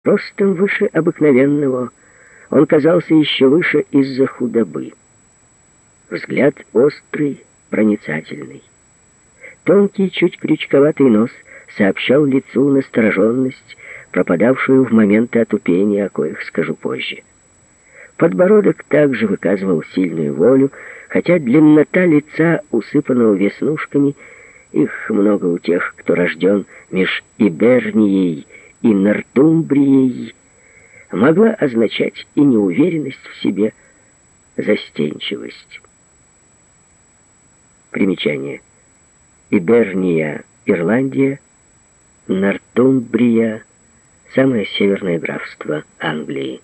Ростом выше обыкновенного, он казался еще выше из-за худобы. Взгляд острый, проницательный. Тонкий, чуть крючковатый нос сообщал лицу настороженность, пропадавшую в моменты отупения, о коих скажу позже. Подбородок также выказывал сильную волю, хотя длиннота лица, усыпанного веснушками, их много у тех, кто рожден меж Ибернией и Нортумбрией, могла означать и неуверенность в себе, застенчивость. Примечание. Иберния — Ирландия, Нортумбрия — самое северное графство Англии.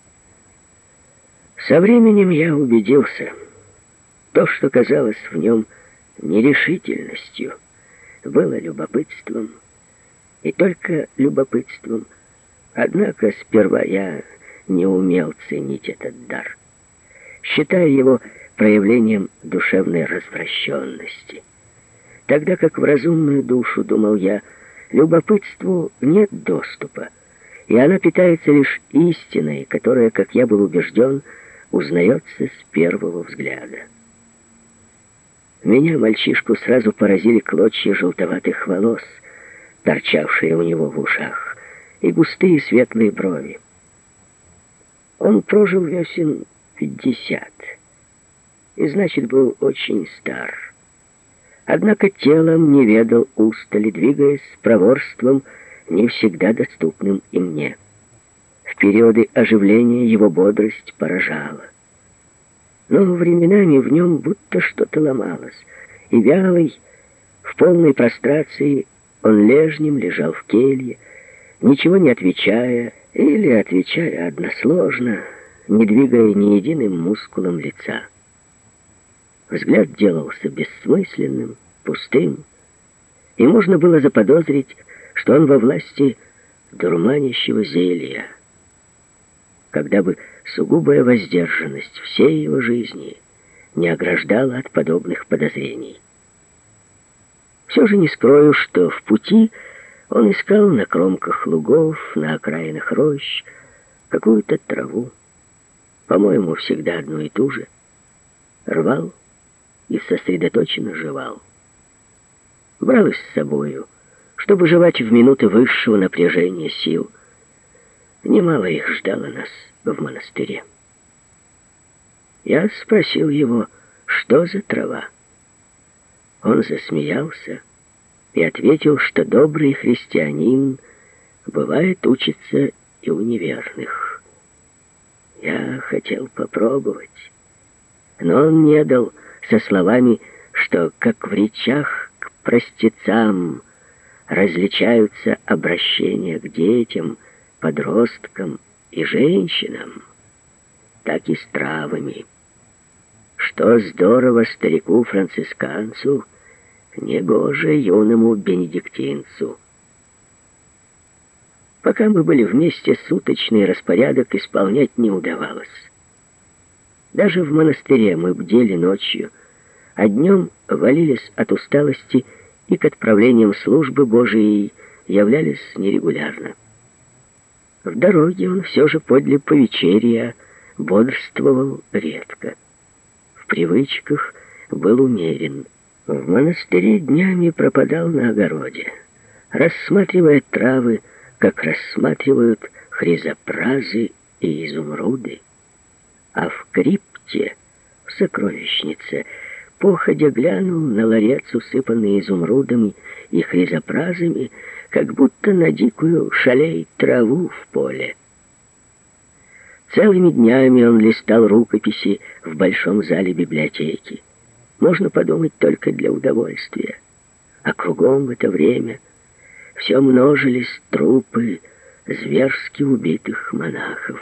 Со временем я убедился, то, что казалось в нем нерешительностью, было любопытством, и только любопытством. Однако сперва я не умел ценить этот дар, считая его проявлением душевной развращенности. Тогда как в разумную душу, думал я, любопытству нет доступа, и она питается лишь истиной, которая, как я был убежден, узнается с первого взгляда. Меня, мальчишку, сразу поразили клочья желтоватых волос, торчавшие у него в ушах, и густые светлые брови. Он прожил весен 50, и, значит, был очень стар. Однако телом не ведал устали, двигаясь с проворством, не всегда доступным и мне. В периоды оживления его бодрость поражала. Но временами в нем будто что-то ломалось, и вялый, в полной прострации, он лежнем лежал в келье, ничего не отвечая, или отвечая односложно, не двигая ни единым мускулом лица. Взгляд делался бессмысленным, пустым, и можно было заподозрить, что он во власти дурманящего зелья, когда бы сугубая воздержанность всей его жизни не ограждала от подобных подозрений. Все же не скрою, что в пути он искал на кромках лугов, на окраинах рощ какую-то траву, по-моему, всегда одну и ту же, рвал и сосредоточенно жевал. Брал их с собою, чтобы жевать в минуты высшего напряжения сил. Немало их ждало нас в монастыре. Я спросил его, что за трава. Он засмеялся и ответил, что добрый христианин бывает учится и у неверных. Я хотел попробовать, но он не дал, со словами, что, как в речах к простецам различаются обращения к детям, подросткам и женщинам, так и с травами. Что здорово старику-францисканцу, негоже юному бенедиктинцу. Пока мы были вместе, суточный распорядок исполнять не удавалось. Даже в монастыре мы бдели ночью, а днем валились от усталости и к отправлениям службы Божией являлись нерегулярно. В дороге он все же подле повечерия бодрствовал редко. В привычках был умерен. В монастыре днями пропадал на огороде, рассматривая травы, как рассматривают хризопразы и изумруды. А в крипте, в сокровищнице, походя глянул на ларец, усыпанный изумрудами и хризопразами, как будто на дикую шалей траву в поле. Целыми днями он листал рукописи в большом зале библиотеки. Можно подумать, только для удовольствия. А кругом в это время все множились трупы зверски убитых монахов.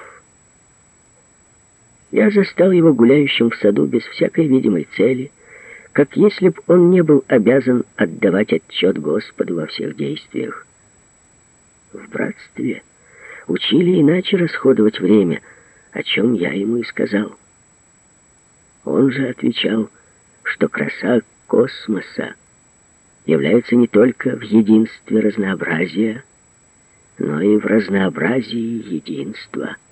Я застал его гуляющим в саду без всякой видимой цели, как если б он не был обязан отдавать отчет Господу во всех действиях. В братстве учили иначе расходовать время, о чем я ему и сказал. Он же отвечал, что краса космоса является не только в единстве разнообразия, но и в разнообразии единства.